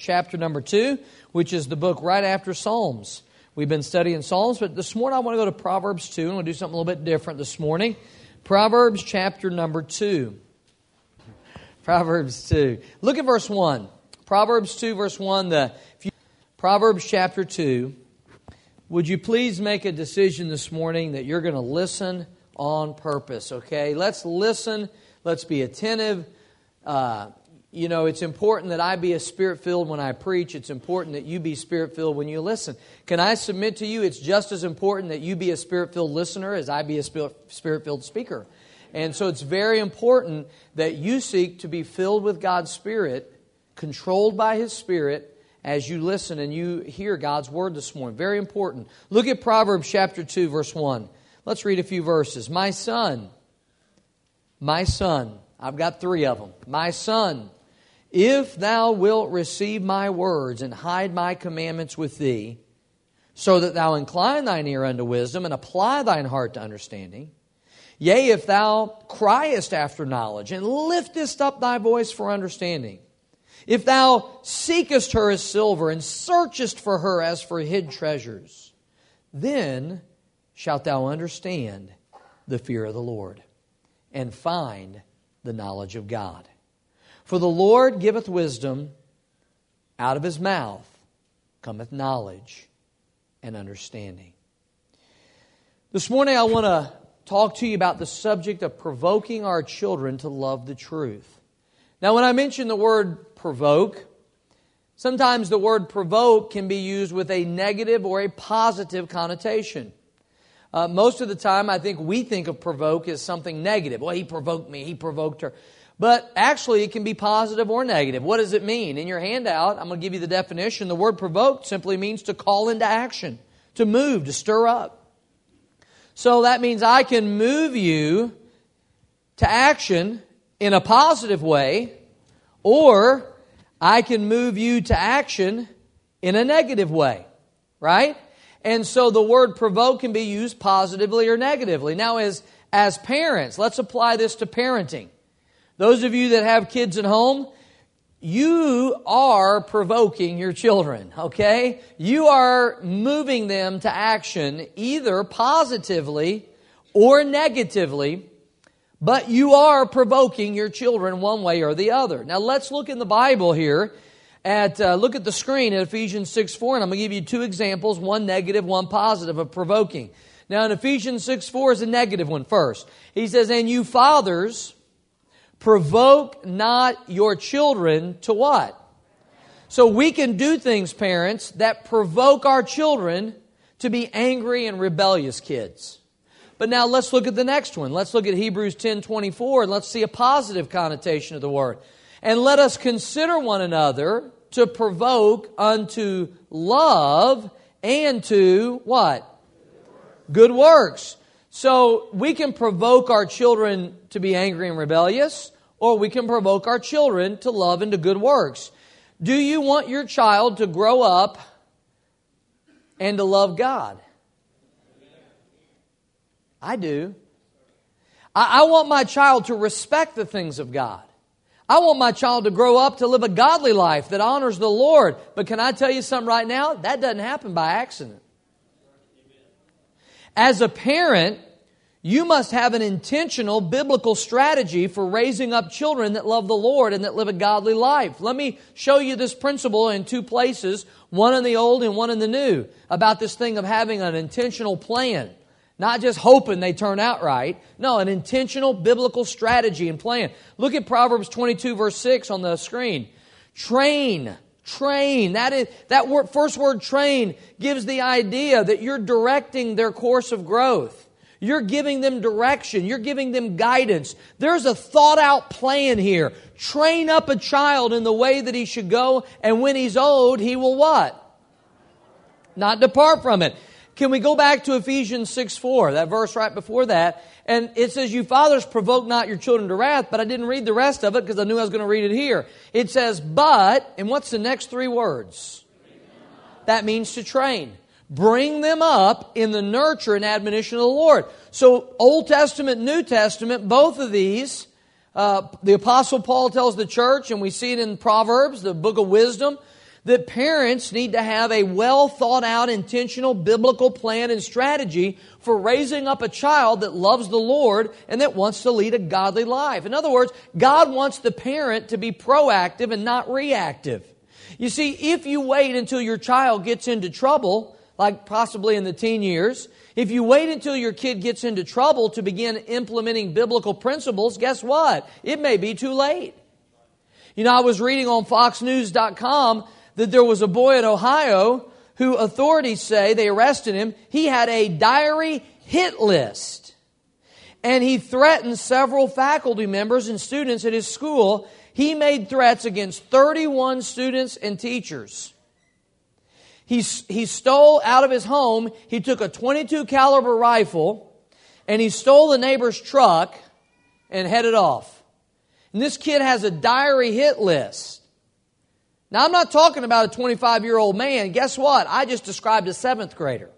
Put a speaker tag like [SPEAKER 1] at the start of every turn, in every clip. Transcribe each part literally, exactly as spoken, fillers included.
[SPEAKER 1] chapter number two, which is the book right after Psalms. We've been studying Psalms, but this morning I want to go to Proverbs two, and we'll do something a little bit different this morning. Proverbs chapter number two. Proverbs two. Look at verse one. Proverbs two, verse one. The if you, Proverbs chapter two. Would you please make a decision this morning that you're going to listen on purpose, okay? Let's listen. Let's be attentive. Uh, you know, it's important that I be a Spirit-filled when I preach. It's important that you be Spirit-filled when you listen. Can I submit to you it's just as important that you be a Spirit-filled listener as I be a Spirit-filled speaker. And so it's very important that you seek to be filled with God's Spirit, controlled by His Spirit, as you listen and you hear God's Word this morning. Very important. Look at Proverbs chapter two, verse one. Let's read a few verses. My son, my son, I've got three of them. My son, if thou wilt receive my words and hide my commandments with thee, so that thou incline thine ear unto wisdom and apply thine heart to understanding, yea, if thou criest after knowledge and liftest up thy voice for understanding, if thou seekest her as silver and searchest for her as for hid treasures, then shalt thou understand the fear of the Lord and find the knowledge of God. For the Lord giveth wisdom, out of His mouth cometh knowledge and understanding. This morning I want to talk to you about the subject of provoking our children to love the truth. Now when I mention the word provoke, sometimes the word provoke can be used with a negative or a positive connotation. Uh, most of the time I think we think of provoke as something negative. Well, he provoked me, he provoked her. But actually it can be positive or negative. What does it mean? In your handout, I'm going to give you the definition. The word provoke simply means to call into action, to move, to stir up. So that means I can move you to action in a positive way, or I can move you to action in a negative way, right? And so the word provoke can be used positively or negatively. Now as, as parents, let's apply this to parenting. Those of you that have kids at home, you are provoking your children, okay? You are moving them to action either positively or negatively, but you are provoking your children one way or the other. Now let's look in the Bible here at, uh, look at the screen at Ephesians six four, and I'm going to give you two examples, one negative, one positive of provoking. Now in Ephesians six four is a negative one first. He says, and you fathers, provoke not your children to what? So we can do things, parents, that provoke our children to be angry and rebellious kids. But now let's look at the next one. Let's look at Hebrews ten twenty-four and let's see a positive connotation of the word. And let us consider one another to provoke unto love and to what? Good works. So we can provoke our children to be angry and rebellious, or we can provoke our children to love and to good works. Do you want your child to grow up and to love God? I do. I, I want my child to respect the things of God. I want my child to grow up to live a godly life that honors the Lord. But can I tell you something right now? That doesn't happen by accident. As a parent, you must have an intentional biblical strategy for raising up children that love the Lord and that live a godly life. Let me show you this principle in two places, one in the Old and one in the New, about this thing of having an intentional plan. Not just hoping they turn out right. No, an intentional biblical strategy and plan. Look at Proverbs twenty-two verse six on the screen. Train. Train. That is, that word, first word train gives the idea that you're directing their course of growth. You're giving them direction. You're giving them guidance. There's a thought out plan here. Train up a child in the way that he should go, and when he's old, he will what? Not depart from it. Can we go back to Ephesians six four, that verse right before that? And it says, you fathers provoke not your children to wrath, but I didn't read the rest of it because I knew I was going to read it here. It says, but, and what's the next three words? That means to train. Bring them up in the nurture and admonition of the Lord. So Old Testament, New Testament, both of these, uh, the Apostle Paul tells the church, and we see it in Proverbs, the book of wisdom, that parents need to have a well thought out, intentional, biblical plan and strategy for raising up a child that loves the Lord and that wants to lead a godly life. In other words, God wants the parent to be proactive and not reactive. You see, if you wait until your child gets into trouble, like possibly in the teen years, if you wait until your kid gets into trouble to begin implementing biblical principles, guess what? It may be too late. You know, I was reading on fox news dot com that there was a boy in Ohio who authorities say, they arrested him, he had a diary hit list. And he threatened several faculty members and students at his school. He made threats against thirty-one students and teachers. He, he stole out of his home, he took a twenty-two caliber rifle, and he stole the neighbor's truck and headed off. And this kid has a diary hit list. Now, I'm not talking about a twenty-five-year-old man. Guess what? I just described a seventh grader.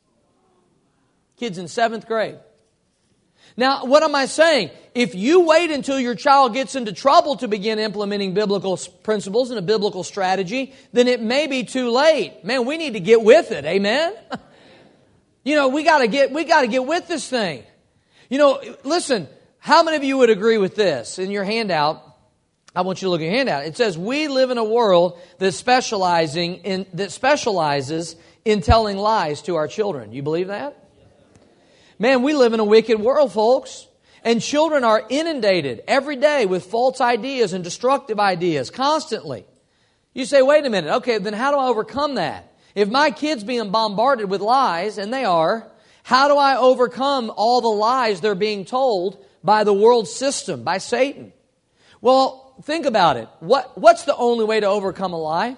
[SPEAKER 1] Kid's in seventh grade. Now, what am I saying? If you wait until your child gets into trouble to begin implementing biblical principles and a biblical strategy, then it may be too late. Man, we need to get with it. Amen? You know, we got to get we got to get with this thing. You know, listen, how many of you would agree with this? In your handout, I want you to look at your handout. It says, we live in a world that specializing in that specializes in telling lies to our children. You believe that? Man, we live in a wicked world, folks. And children are inundated every day with false ideas and destructive ideas, constantly. You say, wait a minute, okay, then how do I overcome that? If my kid's being bombarded with lies, and they are, how do I overcome all the lies they're being told by the world system, by Satan? Well, think about it. What, what's the only way to overcome a lie?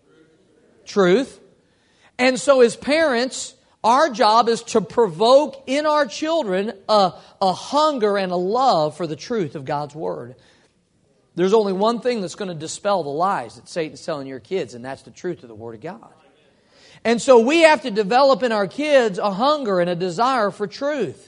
[SPEAKER 1] Truth. And so as parents, our job is to provoke in our children a, a hunger and a love for the truth of God's Word. There's only one thing that's going to dispel the lies that Satan's telling your kids, and that's the truth of the Word of God. And so we have to develop in our kids a hunger and a desire for truth.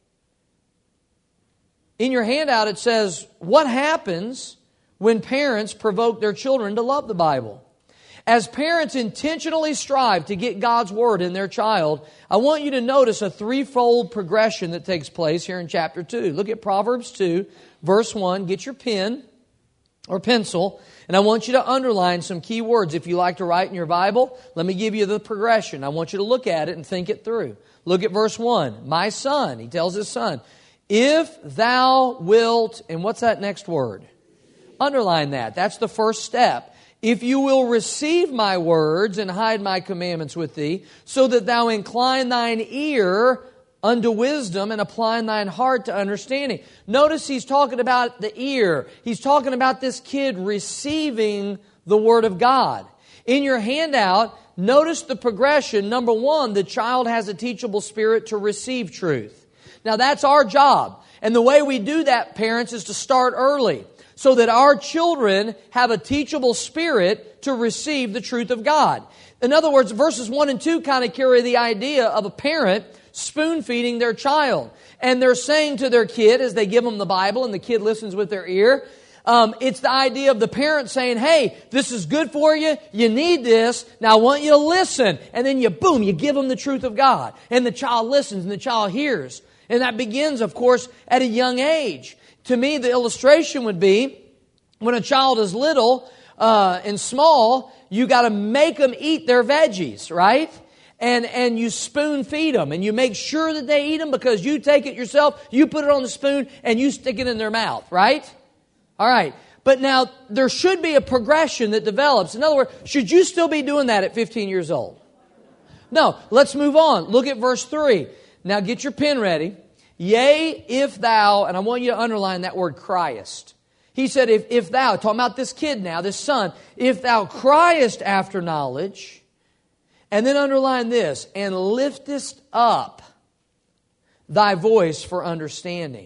[SPEAKER 1] In your handout it says, what happens when parents provoke their children to love the Bible? As parents intentionally strive to get God's Word in their child, I want you to notice a threefold progression that takes place here in chapter two. Look at Proverbs two, verse one. Get your pen or pencil, and I want you to underline some key words. If you like to write in your Bible, let me give you the progression. I want you to look at it and think it through. Look at verse one. My son, he tells his son, if thou wilt, and what's that next word? Underline that. That's the first step. If you will receive my words and hide my commandments with thee, so that thou incline thine ear unto wisdom and apply thine heart to understanding. Notice he's talking about the ear. He's talking about this kid receiving the Word of God. In your handout, notice the progression. Number one, the child has a teachable spirit to receive truth. Now that's our job. And the way we do that, parents, is to start early, so that our children have a teachable spirit to receive the truth of God. In other words, verses one and two kind of carry the idea of a parent spoon-feeding their child. And they're saying to their kid, as they give them the Bible and the kid listens with their ear, um, it's the idea of the parent saying, hey, this is good for you, you need this, now I want you to listen. And then you, boom, you give them the truth of God. And the child listens and the child hears. And that begins, of course, at a young age. To me, the illustration would be, when a child is little uh, and small, you got to make them eat their veggies, right? And and you spoon feed them, and you make sure that they eat them because you take it yourself, you put it on the spoon, and you stick it in their mouth, right? All right. But now, there should be a progression that develops. In other words, should you still be doing that at fifteen years old? No. Let's move on. Look at verse three. Now get your pen ready. Yea, if thou, and I want you to underline that word criest. He said, if, if thou, talking about this kid now, this son, if thou criest after knowledge, and then underline this, and liftest up thy voice for understanding.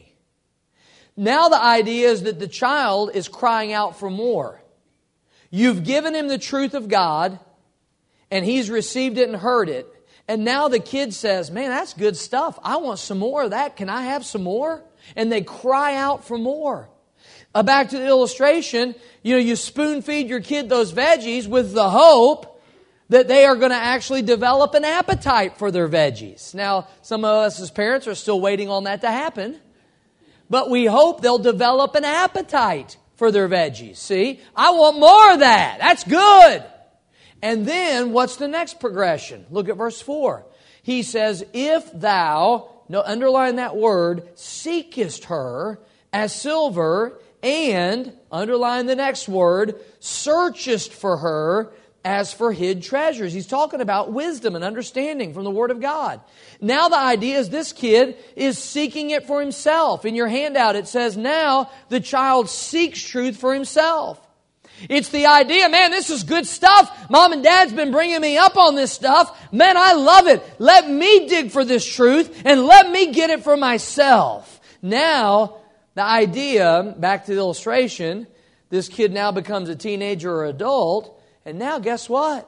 [SPEAKER 1] Now the idea is that the child is crying out for more. You've given him the truth of God, and he's received it and heard it. And now the kid says, man, that's good stuff. I want some more of that. Can I have some more? And they cry out for more. Uh, back to the illustration, you know, you spoon feed your kid those veggies with the hope that they are going to actually develop an appetite for their veggies. Now, some of us as parents are still waiting on that to happen. But we hope they'll develop an appetite for their veggies. See, I want more of that. That's good. And then, what's the next progression? Look at verse four. He says, if thou, no, underline that word, seekest her as silver, and, underline the next word, searchest for her as for hid treasures. He's talking about wisdom and understanding from the Word of God. Now the idea is this kid is seeking it for himself. In your handout it says, now the child seeks truth for himself. It's the idea, man, this is good stuff. Mom and Dad's been bringing me up on this stuff. Man, I love it. Let me dig for this truth and let me get it for myself. Now, the idea, back to the illustration, this kid now becomes a teenager or adult. And now, guess what?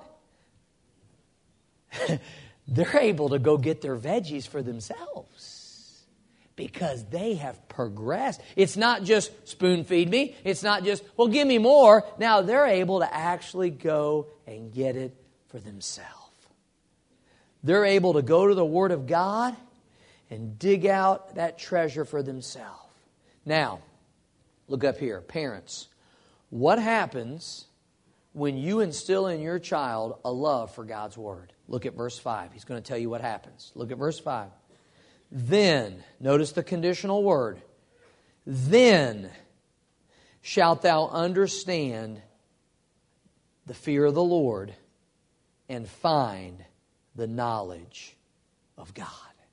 [SPEAKER 1] They're able to go get their veggies for themselves because they have progressed. It's not just spoon feed me. It's not just, well, give me more. Now they're able to actually go and get it for themselves. They're able to go to the Word of God and dig out that treasure for themselves. Now, look up here. Parents, what happens when you instill in your child a love for God's Word? Look at verse five. He's going to tell you what happens. Look at verse five. Then, notice the conditional word. Then shalt thou understand the fear of the Lord and find the knowledge of God.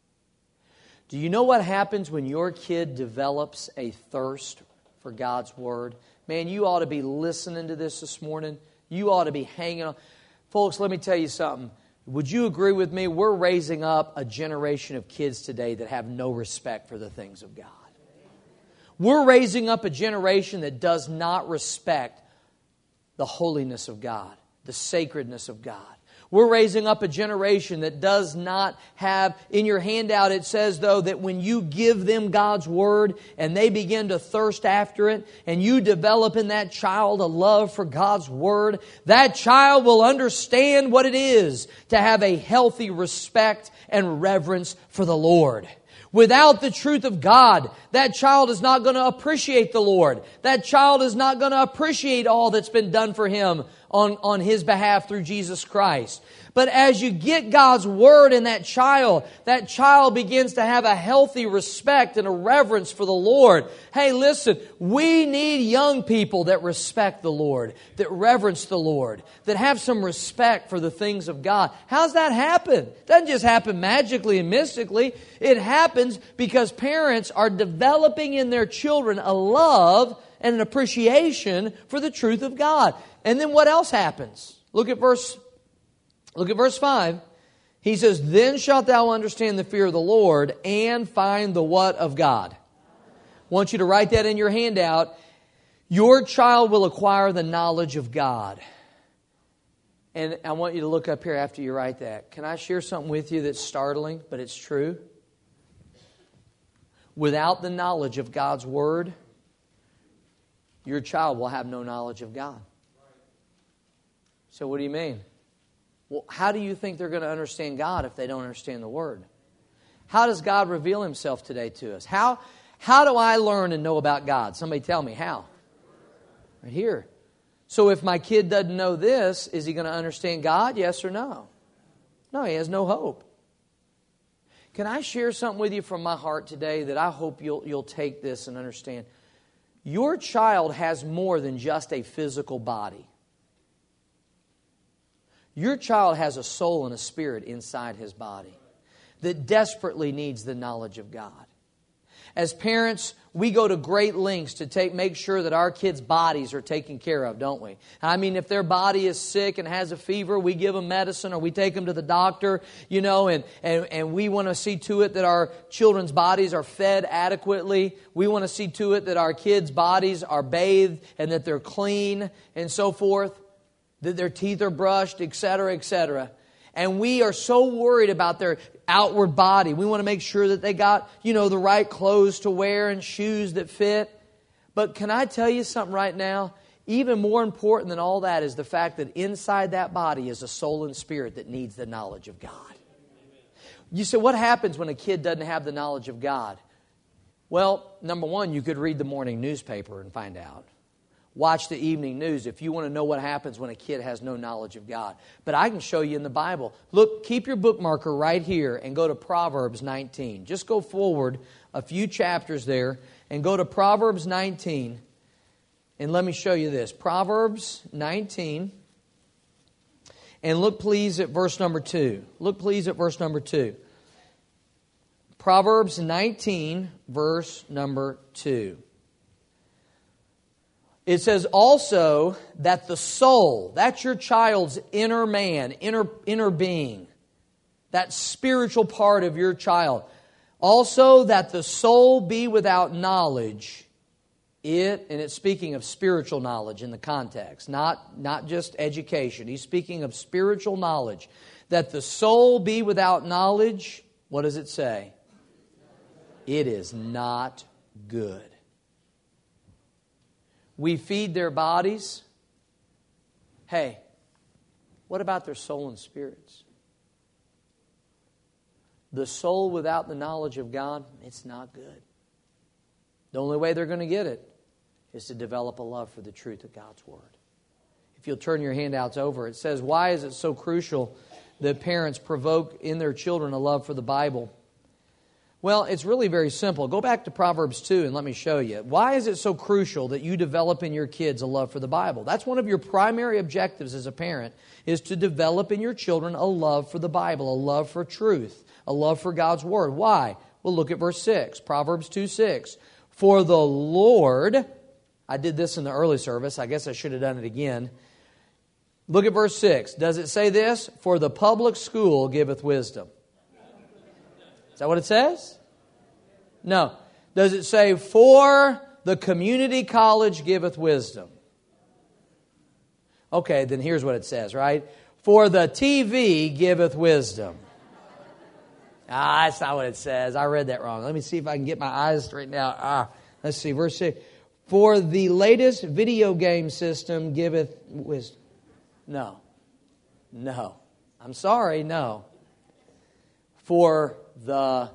[SPEAKER 1] Do you know what happens when your kid develops a thirst for God's Word? Man, you ought to be listening to this this morning. You ought to be hanging on. Folks, let me tell you something. Would you agree with me? We're raising up a generation of kids today that have no respect for the things of God. We're raising up a generation that does not respect the holiness of God, the sacredness of God. We're raising up a generation that does not have, in your handout it says though that when you give them God's Word and they begin to thirst after it and you develop in that child a love for God's Word, that child will understand what it is to have a healthy respect and reverence for the Lord. Without the truth of God, that child is not going to appreciate the Lord. That child is not going to appreciate all that's been done for him on, on his behalf through Jesus Christ. But as you get God's Word in that child, that child begins to have a healthy respect and a reverence for the Lord. Hey, listen, we need young people that respect the Lord, that reverence the Lord, that have some respect for the things of God. How's that happen? It doesn't just happen magically and mystically. It happens because parents are developing in their children a love and an appreciation for the truth of God. And then what else happens? Look at verse Look at verse five. He says, then shalt thou understand the fear of the Lord and find the what of God. I want you to write that in your handout. Your child will acquire the knowledge of God. And I want you to look up here after you write that. Can I share something with you that's startling, but it's true? Without the knowledge of God's Word, your child will have no knowledge of God. So what do you mean? Well, how do you think they're going to understand God if they don't understand the Word? How does God reveal Himself today to us? How, how do I learn and know about God? Somebody tell me how. Right here. So if my kid doesn't know this, is he going to understand God? Yes or no? No, he has no hope. Can I share something with you from my heart today that I hope you'll, you'll take this and understand? Your child has more than just a physical body. Your child has a soul and a spirit inside his body that desperately needs the knowledge of God. As parents, we go to great lengths to take make sure that our kids' bodies are taken care of, don't we? I mean, if their body is sick and has a fever, we give them medicine or we take them to the doctor, you know, and, and, and we want to see to it that our children's bodies are fed adequately. We want to see to it that our kids' bodies are bathed and that they're clean and so forth, that their teeth are brushed, et cetera, et cetera. And we are so worried about their outward body. We want to make sure that they got, you know, the right clothes to wear and shoes that fit. But can I tell you something right now? Even more important than all that is the fact that inside that body is a soul and spirit that needs the knowledge of God. You say, what happens when a kid doesn't have the knowledge of God? Well, number one, you could read the morning newspaper and find out. Watch the evening news if you want to know what happens when a kid has no knowledge of God. But I can show you in the Bible. Look, keep your bookmarker right here and go to Proverbs nineteen. Just go forward a few chapters there and go to Proverbs nineteen. And let me show you this. Proverbs nineteen. And look please at verse number two. Look please at verse number two. Proverbs nineteen, verse number two. It says also that the soul, that's your child's inner man, inner, inner being, that spiritual part of your child. Also that the soul be without knowledge. It, and it's speaking of spiritual knowledge in the context, not, not just education. He's speaking of spiritual knowledge. That the soul be without knowledge, what does it say? It is not good. We feed their bodies. Hey, what about their soul and spirits? The soul without the knowledge of God, it's not good. The only way they're going to get it is to develop a love for the truth of God's Word. If you'll turn your handouts over, it says, why is it so crucial that parents provoke in their children a love for the Bible? Well, it's really very simple. Go back to Proverbs two and let me show you. Why is it so crucial that you develop in your kids a love for the Bible? That's one of your primary objectives as a parent, is to develop in your children a love for the Bible, a love for truth, a love for God's Word. Why? Well, look at verse six, Proverbs two six. For the Lord, I did this in the early service, I guess I should have done it again. Look at verse six. Does it say this? For the public school giveth wisdom. Is that what it says? No. Does it say, for the community college giveth wisdom? Okay, then here's what it says, right? For the T V giveth wisdom. Ah, that's not what it says. I read that wrong. Let me see if I can get my eyes straightened out. Ah, let's see, verse six. For the latest video game system giveth wisdom. No. No. I'm sorry, no. For the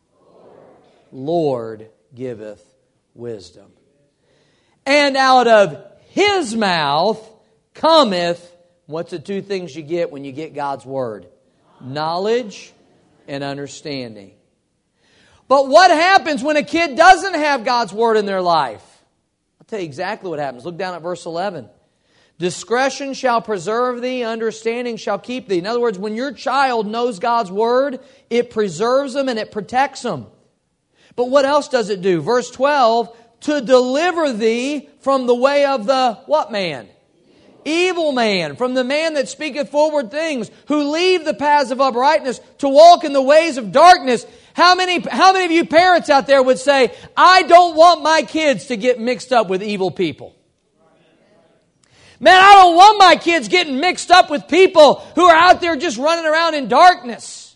[SPEAKER 1] Lord giveth wisdom. And out of His mouth cometh, what's the two things you get when you get God's Word? Knowledge and understanding. But what happens when a kid doesn't have God's Word in their life? I'll tell you exactly what happens. Look down at verse eleven. Discretion shall preserve thee, understanding shall keep thee. In other words, when your child knows God's Word, it preserves them and it protects them. But what else does it do? Verse twelve, to deliver thee from the way of the, what man? Evil man, from the man that speaketh forward things, who leave the paths of uprightness to walk in the ways of darkness. How many, how many of you parents out there would say, I don't want my kids to get mixed up with evil people? Man, I don't want my kids getting mixed up with people who are out there just running around in darkness.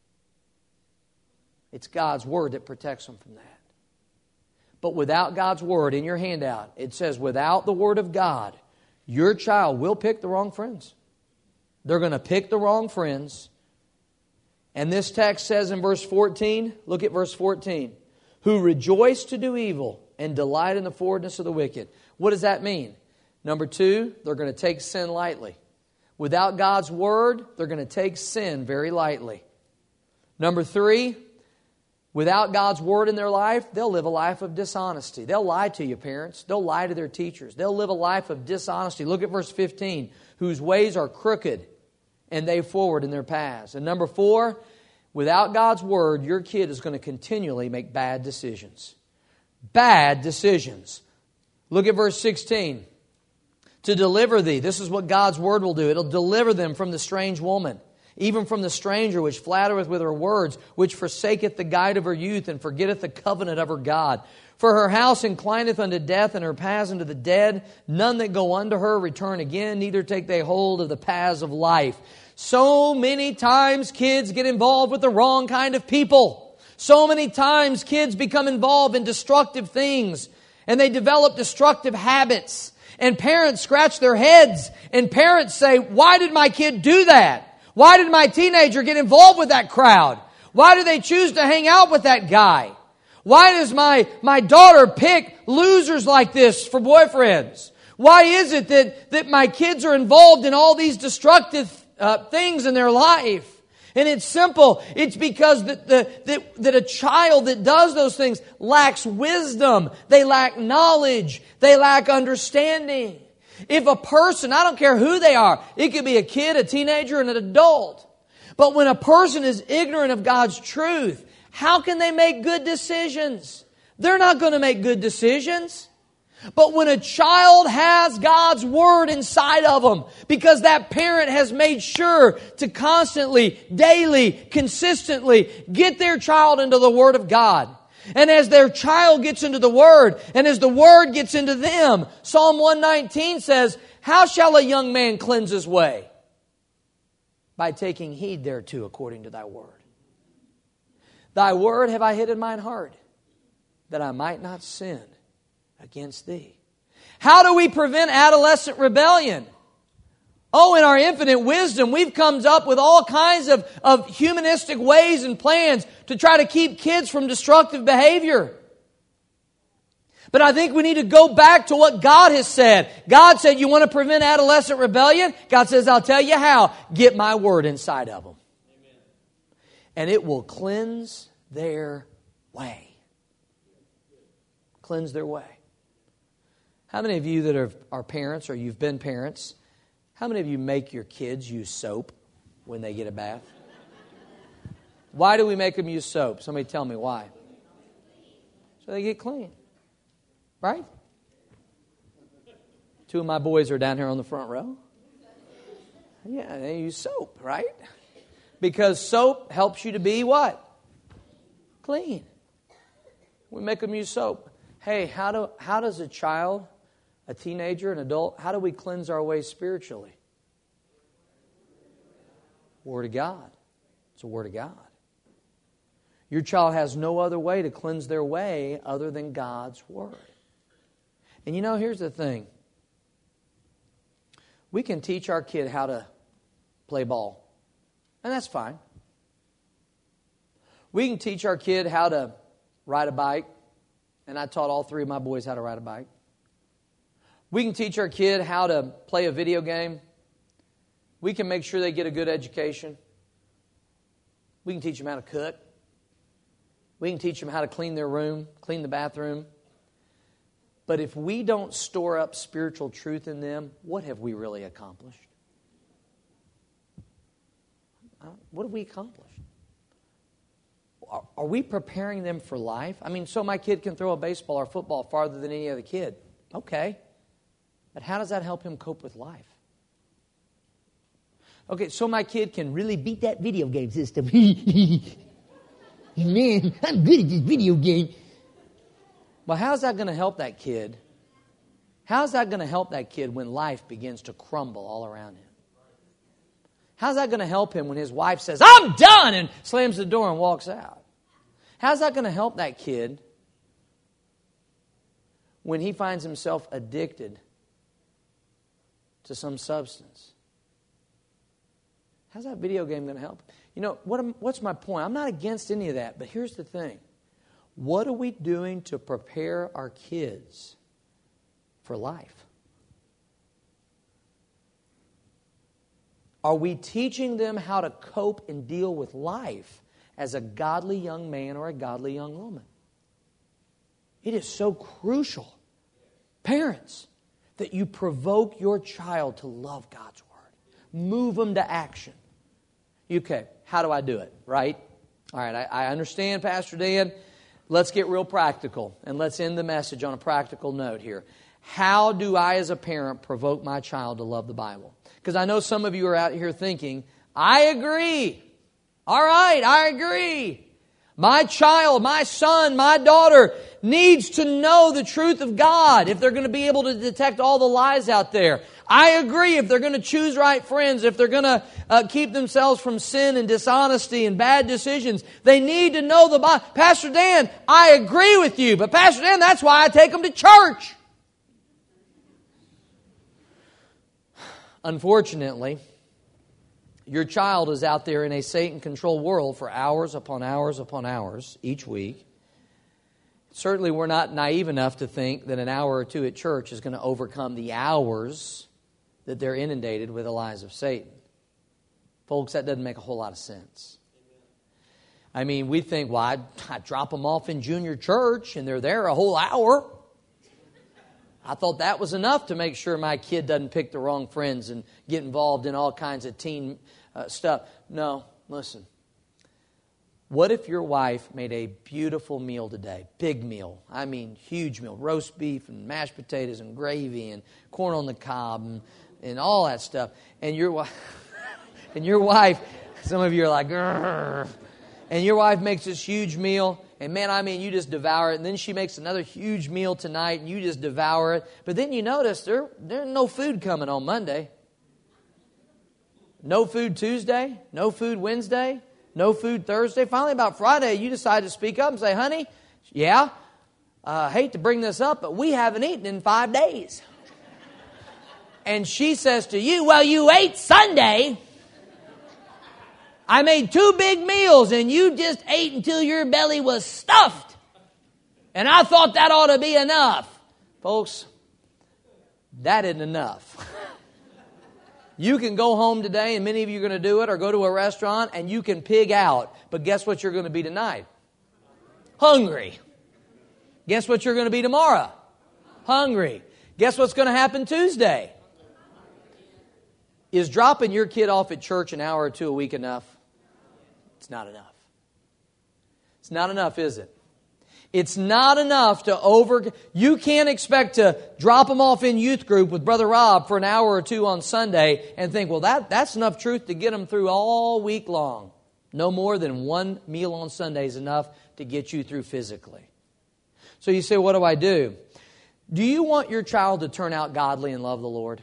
[SPEAKER 1] It's God's Word that protects them from that. But without God's Word in your handout, it says without the Word of God, your child will pick the wrong friends. They're going to pick the wrong friends. And this text says in verse fourteen, look at verse fourteen, who rejoice to do evil and delight in the forwardness of the wicked. What does that mean? Number two, they're going to take sin lightly. Without God's Word, they're going to take sin very lightly. Number three, without God's Word in their life, they'll live a life of dishonesty. They'll lie to you, parents. They'll lie to their teachers. They'll live a life of dishonesty. Look at verse fifteen. Whose ways are crooked, and they forward in their paths. And number four, without God's Word, your kid is going to continually make bad decisions. Bad decisions. Look at verse sixteen. To deliver thee. This is what God's Word will do. It'll deliver them from the strange woman, even from the stranger which flattereth with her words, which forsaketh the guide of her youth, and forgetteth the covenant of her God. For her house inclineth unto death, and her paths unto the dead. None that go unto her return again, neither take they hold of the paths of life. So many times kids get involved with the wrong kind of people. So many times kids become involved in destructive things. And they develop destructive habits. And parents scratch their heads. And parents say, why did my kid do that? Why did my teenager get involved with that crowd? Why do they choose to hang out with that guy? Why does my, my daughter pick losers like this for boyfriends? Why is it that, that my kids are involved in all these destructive uh, things in their life? And it's simple. It's because that, the, that, that a child that does those things lacks wisdom. They lack knowledge. They lack understanding. If a person, I don't care who they are, it could be a kid, a teenager, and an adult. But when a person is ignorant of God's truth, how can they make good decisions? They're not going to make good decisions. But when a child has God's Word inside of them, because that parent has made sure to constantly, daily, consistently get their child into the Word of God. And as their child gets into the Word, and as the Word gets into them, Psalm one nineteen says, how shall a young man cleanse his way? By taking heed thereto according to thy Word. Thy Word have I hid in mine heart, that I might not sin against thee. How do we prevent adolescent rebellion? Oh, in our infinite wisdom, we've come up with all kinds of, of humanistic ways and plans to try to keep kids from destructive behavior. But I think we need to go back to what God has said. God said, you want to prevent adolescent rebellion? God says, I'll tell you how. Get my Word inside of them. Amen. And it will cleanse their way. Cleanse their way. How many of you that are, are parents or you've been parents, how many of you make your kids use soap when they get a bath? Why do we make them use soap? Somebody tell me why. So they get clean. Right? Two of my boys are down here on the front row. Yeah, they use soap, right? Because soap helps you to be what? Clean. We make them use soap. Hey, how do how does a child, a teenager, an adult, how do we cleanse our way spiritually? Word of God. It's the Word of God. Your child has no other way to cleanse their way other than God's Word. And you know, here's the thing. We can teach our kid how to play ball. And that's fine. We can teach our kid how to ride a bike. And I taught all three of my boys how to ride a bike. We can teach our kid how to play a video game. We can make sure they get a good education. We can teach them how to cook. We can teach them how to clean their room, clean the bathroom. But if we don't store up spiritual truth in them, what have we really accomplished? What have we accomplished? Are we preparing them for life? I mean, so my kid can throw a baseball or football farther than any other kid. Okay. But how does that help him cope with life? Okay, so my kid can really beat that video game system. Man, I'm good at this video game. Well, how's that going to help that kid? How's that going to help that kid when life begins to crumble all around him? How's that going to help him when his wife says, I'm done, and slams the door and walks out? How's that going to help that kid when he finds himself addicted to some substance? How's that video game going to help? You know, what am, what's my point? I'm not against any of that, but here's the thing. What are we doing to prepare our kids for life? Are we teaching them how to cope and deal with life as a godly young man or a godly young woman? It is so crucial, parents, that you provoke your child to love God's Word. Move them to action. Okay, how do I do it, right? All right, I, I understand, Pastor Dan. Let's get real practical, and let's end the message on a practical note here. How do I, as a parent, provoke my child to love the Bible? Because I know some of you are out here thinking, I agree. All right, I agree. My child, my son, my daughter needs to know the truth of God if they're going to be able to detect all the lies out there. I agree, if they're going to choose right friends, if they're going to uh, keep themselves from sin and dishonesty and bad decisions, they need to know the Bible. Pastor Dan, I agree with you, but Pastor Dan, that's why I take them to church. Unfortunately, your child is out there in a Satan-controlled world for hours upon hours upon hours each week. Certainly, we're not naive enough to think that an hour or two at church is going to overcome the hours that they're inundated with the lies of Satan. Folks, that doesn't make a whole lot of sense. I mean, we think, well, I'd, I'd drop them off in junior church and they're there a whole hour. I thought that was enough to make sure my kid doesn't pick the wrong friends and get involved in all kinds of teen uh, stuff. No, listen. What if your wife made a beautiful meal today? Big meal. I mean, huge meal. Roast beef and mashed potatoes and gravy and corn on the cob and, and all that stuff. And your wife, and your wife, some of you are like, grrr. And your wife makes this huge meal. And man, I mean, you just devour it. And then she makes another huge meal tonight and you just devour it. But then you notice there, there's no food coming on Monday. No food Tuesday. No food Wednesday. No food Thursday. Finally, about Friday, you decide to speak up and say, honey, yeah, I uh, hate to bring this up, but we haven't eaten in five days. And she says to you, well, you ate Sunday. I made two big meals and you just ate until your belly was stuffed. And I thought that ought to be enough. Folks, that isn't enough. You can go home today, and many of you are going to do it, or go to a restaurant, and you can pig out. But guess what you're going to be tonight? Hungry. Guess what you're going to be tomorrow? Hungry. Guess what's going to happen Tuesday? Is dropping your kid off at church an hour or two a week enough? It's not enough. It's not enough, is it? It's not enough to over... You can't expect to drop them off in youth group with Brother Rob for an hour or two on Sunday and think, well, that, that's enough truth to get them through all week long. No more than one meal on Sunday is enough to get you through physically. So you say, what do I do? Do you want your child to turn out godly and love the Lord?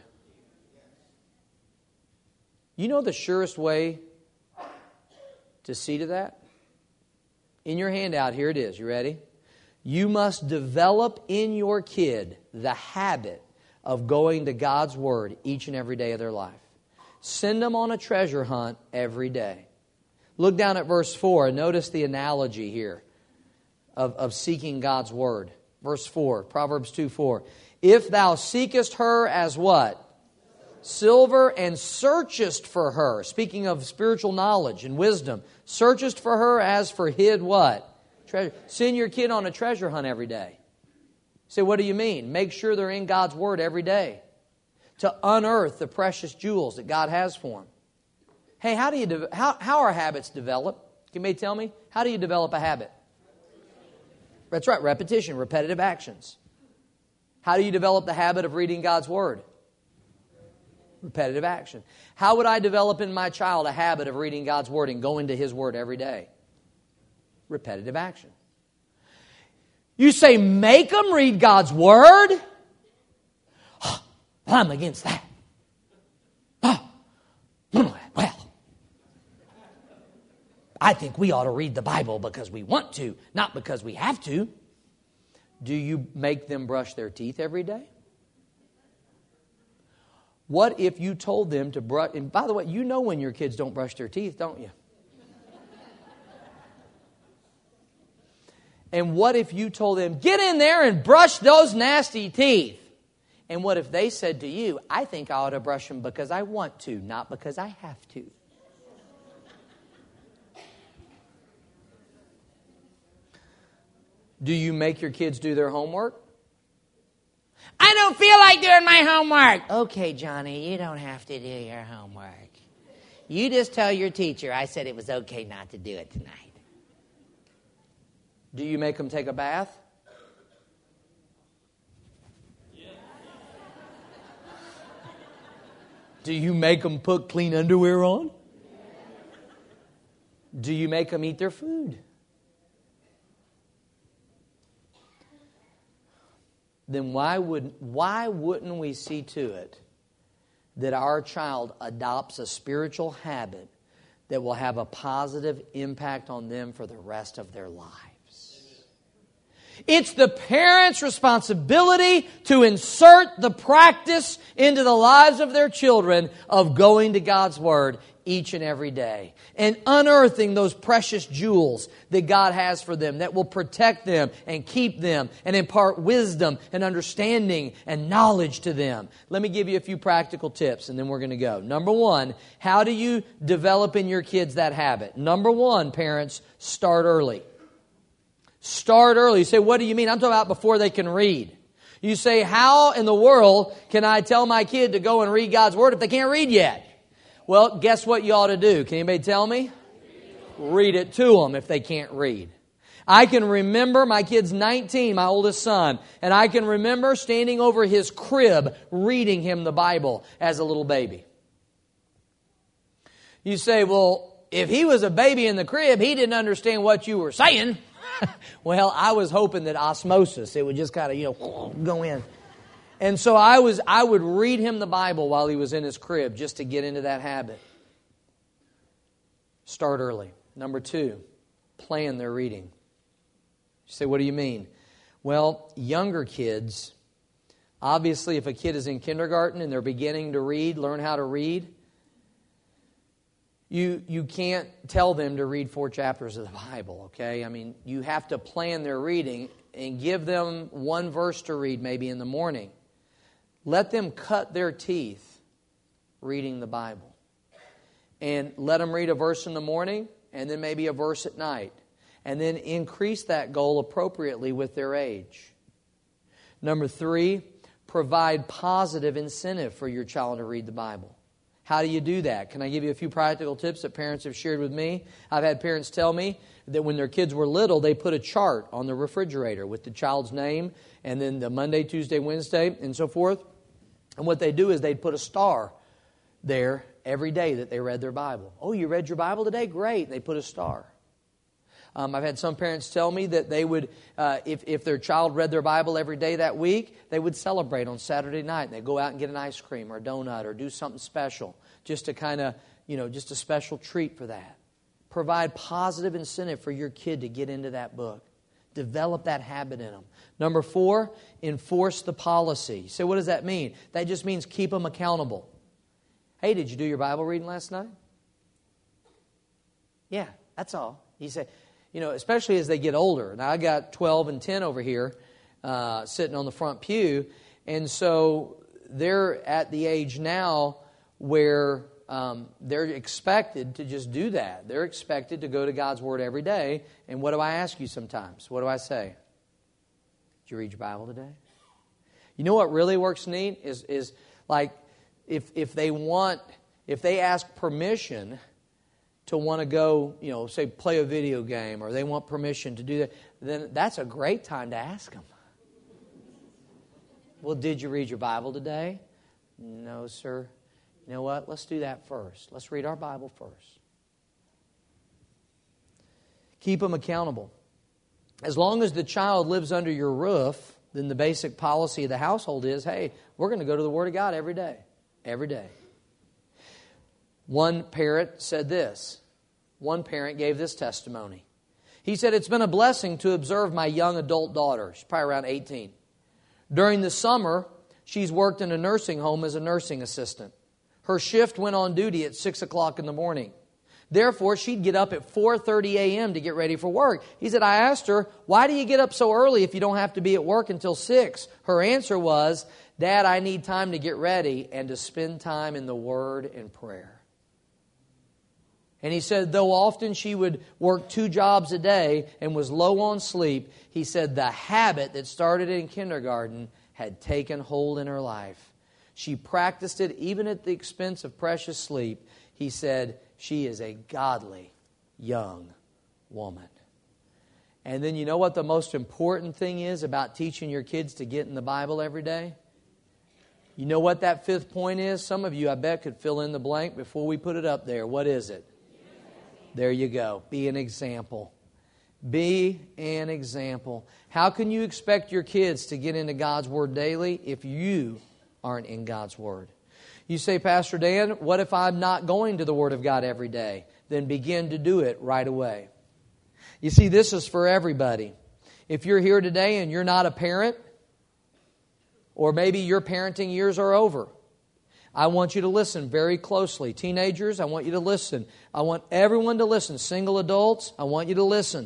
[SPEAKER 1] You know the surest way to see to that? In your handout, here it is. You ready? You must develop in your kid the habit of going to God's Word each and every day of their life. Send them on a treasure hunt every day. Look down at verse four and notice the analogy here of, of seeking God's Word. Verse four, Proverbs two four. If thou seekest her as what? Silver, and searchest for her. Speaking of spiritual knowledge and wisdom. Searchest for her as for hid what? Treasure. Send your kid on a treasure hunt every day. Say, what do you mean? Make sure they're in God's Word every day to unearth the precious jewels that God has for them. Hey, how do you de- how how are habits developed? Can you tell me? How do you develop a habit? That's right, repetition, repetitive actions. How do you develop the habit of reading God's Word? Repetitive action. How would I develop in my child a habit of reading God's Word and going to His Word every day? Repetitive action. You say, make them read God's Word? I'm against that. Oh, well, I think we ought to read the Bible because we want to, not because we have to. Do you make them brush their teeth every day? What if you told them to brush... And by the way, you know when your kids don't brush their teeth, don't you? And what if you told them, get in there and brush those nasty teeth? And what if they said to you, I think I ought to brush them because I want to, not because I have to? Do you make your kids do their homework? I don't feel like doing my homework. Okay, Johnny, you don't have to do your homework. You just tell your teacher I said it was okay not to do it tonight. Do you make them take a bath? Yeah. Do you make them put clean underwear on? Do you make them eat their food? Then why would why wouldn't we see to it that our child adopts a spiritual habit that will have a positive impact on them for the rest of their lives. It's the parents' responsibility to insert the practice into the lives of their children of going to God's Word each and every day and unearthing those precious jewels that God has for them that will protect them and keep them and impart wisdom and understanding and knowledge to them. Let me give you a few practical tips and then we're going to go. Number one, how do you develop in your kids that habit? Number one, parents, start early. Start early. You say, what do you mean? I'm talking about before they can read. You say, how in the world can I tell my kid to go and read God's Word if they can't read yet? Well, guess what you ought to do? Can anybody tell me? Read it to them if they can't read. I can remember, my kid's nineteen, my oldest son, and I can remember standing over his crib reading him the Bible as a little baby. You say, well, if he was a baby in the crib, he didn't understand what you were saying. Well, I was hoping that osmosis, it would just kind of, you know, go in. And so I was, I would read him the Bible while he was in his crib just to get into that habit. Start early. Number two, plan their reading. You say, what do you mean? Well, younger kids, obviously if a kid is in kindergarten and they're beginning to read, learn how to read, You you can't tell them to read four chapters of the Bible, okay? I mean, you have to plan their reading and give them one verse to read maybe in the morning. Let them cut their teeth reading the Bible. And let them read a verse in the morning and then maybe a verse at night. And then increase that goal appropriately with their age. Number three, provide positive incentive for your child to read the Bible. How do you do that? Can I give you a few practical tips that parents have shared with me? I've had parents tell me that when their kids were little, they put a chart on the refrigerator with the child's name and then the Monday, Tuesday, Wednesday, and so forth. And what they do is they'd put a star there every day that they read their Bible. Oh, you read your Bible today? Great. And they put a star. Um, I've had some parents tell me that they would, uh, if, if their child read their Bible every day that week, they would celebrate on Saturday night. They'd go out and get an ice cream or a donut or do something special just to kind of, you know, just a special treat for that. Provide positive incentive for your kid to get into that book. Develop that habit in them. Number four, enforce the policy. So what does that mean? That just means keep them accountable. Hey, did you do your Bible reading last night? Yeah, that's all. You say, you know, especially as they get older. Now, I got twelve and ten over here uh, sitting on the front pew. And so they're at the age now where um, they're expected to just do that. They're expected to go to God's Word every day. And what do I ask you sometimes? What do I say? Did you read your Bible today? You know what really works neat is, is like if if they want, if they ask permission to want to go, you know, say play a video game, or they want permission to do that, then that's a great time to ask them. Well, did you read your Bible today? No, sir. You know what? Let's do that first. Let's read our Bible first. Keep them accountable. As long as the child lives under your roof, then the basic policy of the household is, hey, we're going to go to the Word of God every day. Every day. One parent said this. One parent gave this testimony. He said, it's been a blessing to observe my young adult daughter. She's probably around eighteen. During the summer, she's worked in a nursing home as a nursing assistant. Her shift went on duty at six o'clock in the morning. Therefore, she'd get up at four thirty a.m. to get ready for work. He said, I asked her, why do you get up so early if you don't have to be at work until six? Her answer was, Dad, I need time to get ready and to spend time in the Word and prayer. And he said, though often she would work two jobs a day and was low on sleep, he said the habit that started in kindergarten had taken hold in her life. She practiced it even at the expense of precious sleep. He said, she is a godly young woman. And then you know what the most important thing is about teaching your kids to get in the Bible every day? You know what that fifth point is? Some of you, I bet, could fill in the blank before we put it up there. What is it? There you go. Be an example. Be an example. How can you expect your kids to get into God's Word daily if you aren't in God's Word? You say, Pastor Dan, what if I'm not going to the Word of God every day? Then begin to do it right away. You see, this is for everybody. If you're here today and you're not a parent, or maybe your parenting years are over, I want you to listen very closely. Teenagers, I want you to listen. I want everyone to listen. Single adults, I want you to listen.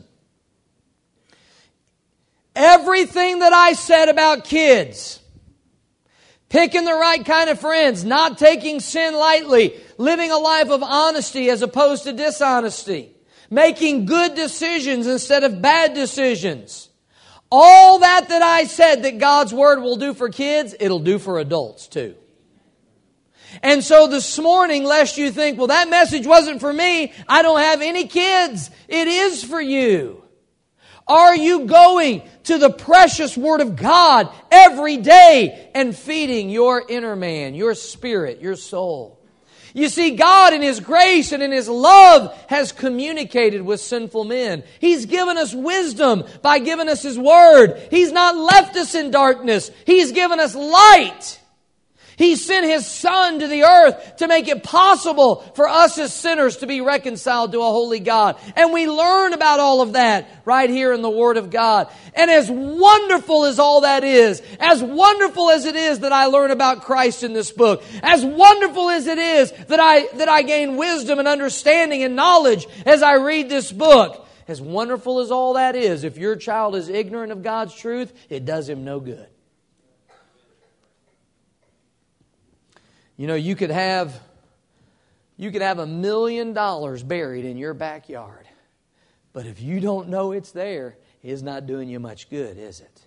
[SPEAKER 1] Everything that I said about kids, picking the right kind of friends, not taking sin lightly, living a life of honesty as opposed to dishonesty, making good decisions instead of bad decisions. All that that I said that God's Word will do for kids, it'll do for adults too. And so this morning, lest you think, well, that message wasn't for me, I don't have any kids. It is for you. Are you going to the precious Word of God every day and feeding your inner man, your spirit, your soul? You see, God in His grace and in His love has communicated with sinful men. He's given us wisdom by giving us His Word. He's not left us in darkness. He's given us light. He sent His Son to the earth to make it possible for us as sinners to be reconciled to a holy God. And we learn about all of that right here in the Word of God. And as wonderful as all that is, as wonderful as it is that I learn about Christ in this book, as wonderful as it is that I, that I gain wisdom and understanding and knowledge as I read this book, as wonderful as all that is, if your child is ignorant of God's truth, it does him no good. You know, you could have you could have a million dollars buried in your backyard. But if you don't know it's there, it's not doing you much good, is it?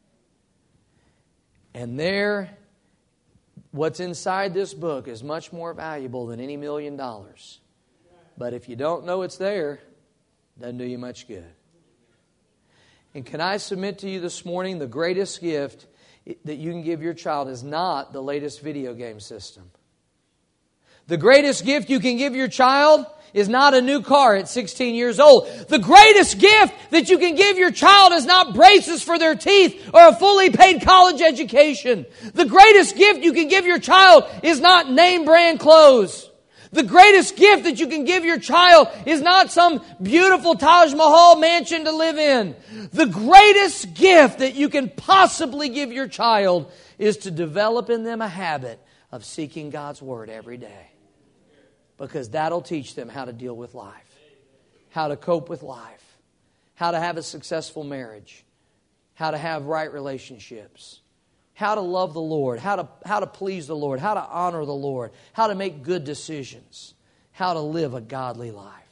[SPEAKER 1] And there, what's inside this book is much more valuable than any million dollars. But if you don't know it's there, it doesn't do you much good. And can I submit to you this morning, the greatest gift that you can give your child is not the latest video game system. The greatest gift you can give your child is not a new car at sixteen years old. The greatest gift that you can give your child is not braces for their teeth or a fully paid college education. The greatest gift you can give your child is not name brand clothes. The greatest gift that you can give your child is not some beautiful Taj Mahal mansion to live in. The greatest gift that you can possibly give your child is to develop in them a habit of seeking God's Word every day. Because that'll teach them how to deal with life, how to cope with life, how to have a successful marriage, how to have right relationships, how to love the Lord, how to, how to please the Lord, how to honor the Lord, how to make good decisions, how to live a godly life.